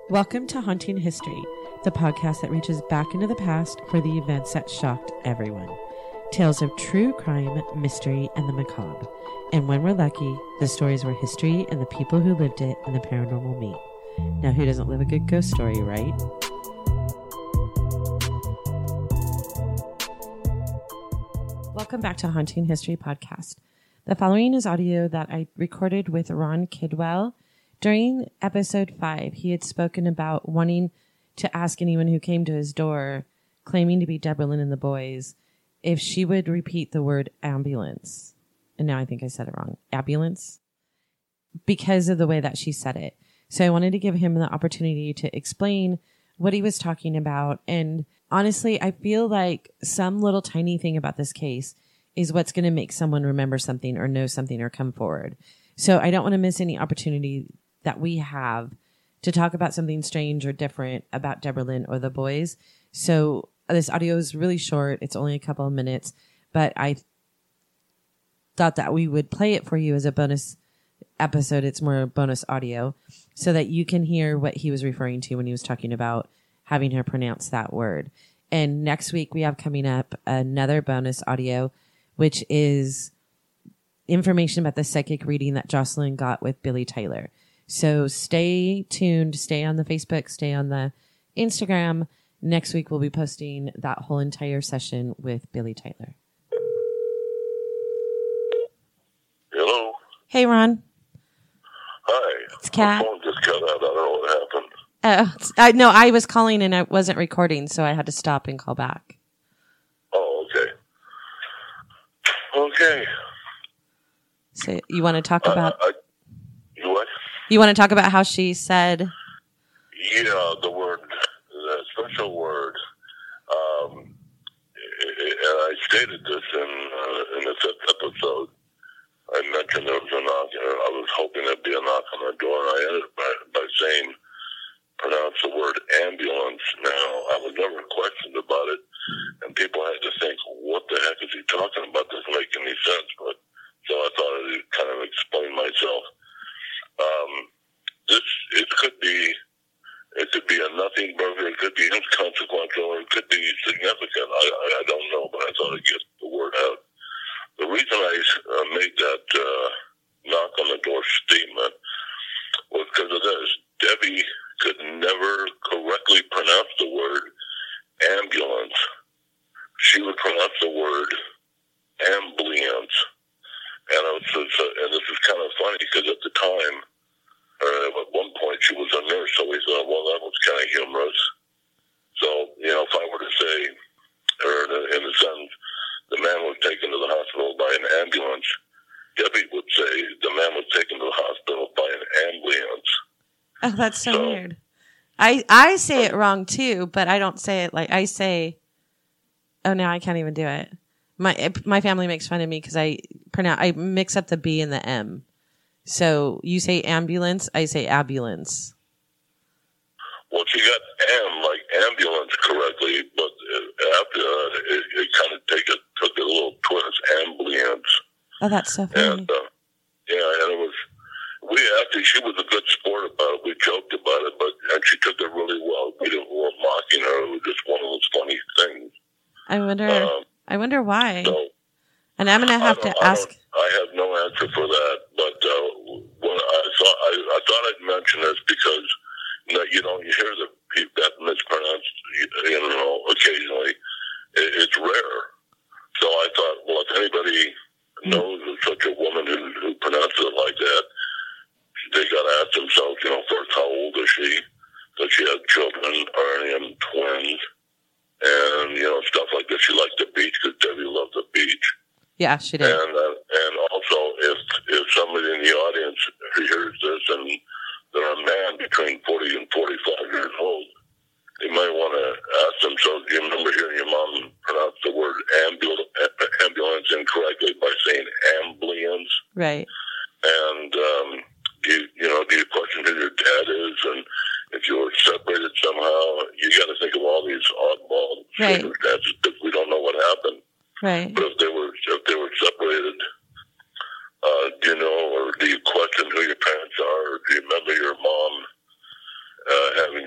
Welcome to Haunting History, the podcast that reaches back into the past for the events that shocked everyone. Tales of true crime, mystery, and the macabre. And when we're lucky, the stories where history and the people who lived it and the paranormal meet. Now, who doesn't live a good ghost story, right? Welcome back to Haunting History Podcast. The following is audio that I recorded with Ron Kidwell. During episode 5, he had spoken about wanting to ask anyone who came to his door, claiming to be Deborah Lynn and the boys, if she would repeat the word ambulance. And now I think I said it wrong. Ambulance? Because of the way that she said it. So I wanted to give him the opportunity to explain what he was talking about. And honestly, I feel like some little tiny thing about this case is what's going to make someone remember something or know something or come forward. So I don't want to miss any opportunity that we have to talk about something strange or different about Deborah Lynn or the boys. So this audio is really short. It's only a couple of minutes, but I thought that we would play it for you as a bonus episode. It's more bonus audio so that you can hear what he was referring to when he was talking about having her pronounce that word. And next week we have coming up another bonus audio, which is information about the psychic reading that Jocelyn got with Billy Tyler. So stay tuned, stay on the Facebook, stay on the Instagram. Next week we'll be posting that whole entire session with Billy Tyler. Hello. Hey, Ron. Hi. It's Kat. My phone just cut out. I don't know what happened. No, I was calling and I wasn't recording, so I had to stop and call back. Oh, okay. Okay. So you want to talk about... You what? You want to talk about how she said... Yeah, the special word. And I stated this in the fifth episode. I mentioned there was a knock. I was hoping there'd be a knock on the door, and I ended by saying, pronounce the word ambulance. Now, I was never questioned about it, and people had to think, what the heck is he talking about? Doesn't make any sense. But so I thought I'd kind of explain myself. It could be a nothing burger. It could be inconsequential, or it could be significant. I don't know, but I thought I'd get the word out. The reason I made that knock on the door statement was because of this. Debbie could never correctly pronounce the word ambulance. She would pronounce the word ambulance. And this is kind of funny because at the time, at one point she was a nurse, so we thought, well, that was kind of humorous. So, if I were to say, or in a sentence, the man was taken to the hospital by an ambulance, Debbie would say the man was taken to the hospital by an ambulance. Oh, that's so weird. I say it wrong too, but I don't say it like I say. Oh, now I can't even do it. My family makes fun of me because I mix up the B and the M. So you say ambulance, I say ambulance. Well, she got like ambulance correctly, but after it kind of took a little twist, ambulance. Oh, that's so funny. And and it was. She was a good sport about it. We joked about it, and she took it really well. We weren't mocking her. It was just one of those funny things. I wonder why. So, and I'm gonna have to ask. I have no answer for that, but when I thought I'd mention this because you hear that mispronounced, occasionally. It's rare. So I thought, well, if anybody knows of such a woman who pronounces it like that, they got to ask themselves, first, how old is she? Does she have children? Are any of them twins? And, stuff like that. She liked the beach because Debbie loved the beach. Yeah, she did. And also, if somebody in the audience hears this and they're a man between 40 and 45 years old, they might want to ask themselves, do you remember hearing your mom pronounce the word ambulance incorrectly by saying ambulance? Right. And do you question who your dad is? And if you were separated somehow, you got to think of all these oddball circumstances because we don't know what happened. Right. But if they were separated, do you know, or do you question who your parents are, or do you remember your mom having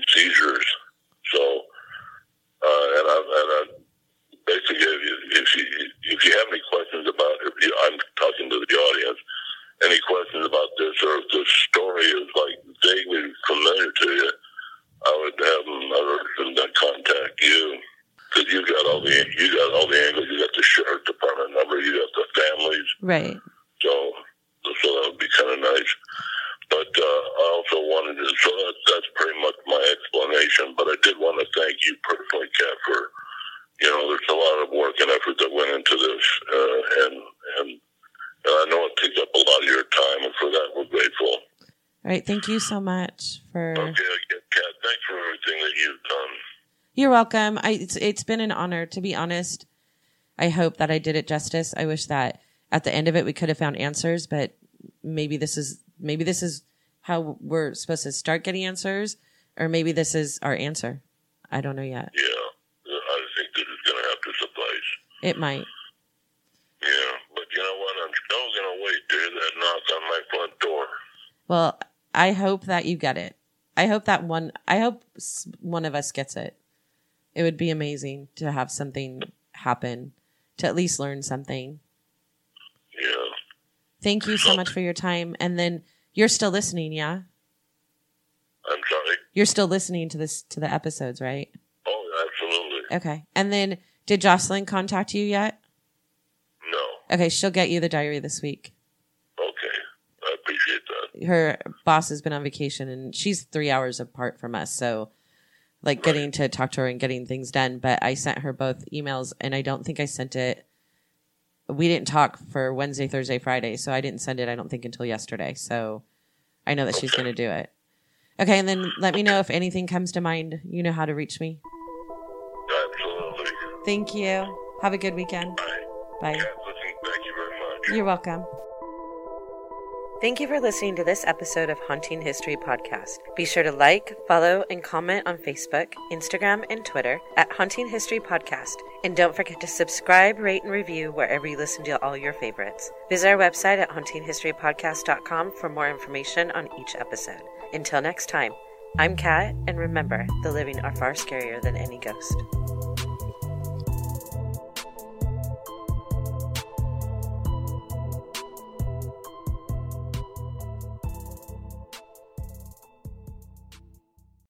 Right. So that would be kind of nice. But I also wanted to, so that's pretty much my explanation. But I did want to thank you personally, Kat, for, there's a lot of work and effort that went into this. And I know it takes up a lot of your time, and for that, we're grateful. All right. Thank you so much for... Okay, Kat, thanks for everything that you've done. You're welcome. It's been an honor, to be honest. I hope that I did it justice. I wish that at the end of it we could have found answers, but maybe this is how we're supposed to start getting answers, or maybe this is our answer. I don't know yet. Yeah, I think this is going to have to suffice. It might. Yeah, but you know what? I'm still going to wait to hear that knock on my front door. Well, I hope that you get it. I hope one of us gets it. It would be amazing to have something happen, to at least learn something. Yeah. Thank you so much for your time. And then you're still listening, yeah? I'm sorry? You're still listening to the episodes, right? Oh, absolutely. Okay. And then did Jocelyn contact you yet? No. Okay, she'll get you the diary this week. Okay. I appreciate that. Her boss has been on vacation and she's 3 hours apart from us. So like getting to talk to her and getting things done. But I sent her both emails and I don't think I sent it. We didn't talk for Wednesday, Thursday, Friday. So I didn't send it, I don't think, until yesterday. So I know that she's going to do it. Okay. And then let me know if anything comes to mind. You know how to reach me. Absolutely. Thank you. Have a good weekend. Bye. Bye. Kat, listen, thank you very much. You're welcome. Thank you for listening to this episode of Haunting History Podcast. Be sure to like, follow, and comment on Facebook, Instagram, and Twitter at Haunting History Podcast. And don't forget to subscribe, rate, and review wherever you listen to all your favorites. Visit our website at hauntinghistorypodcast.com for more information on each episode. Until next time, I'm Kat, and remember, the living are far scarier than any ghost.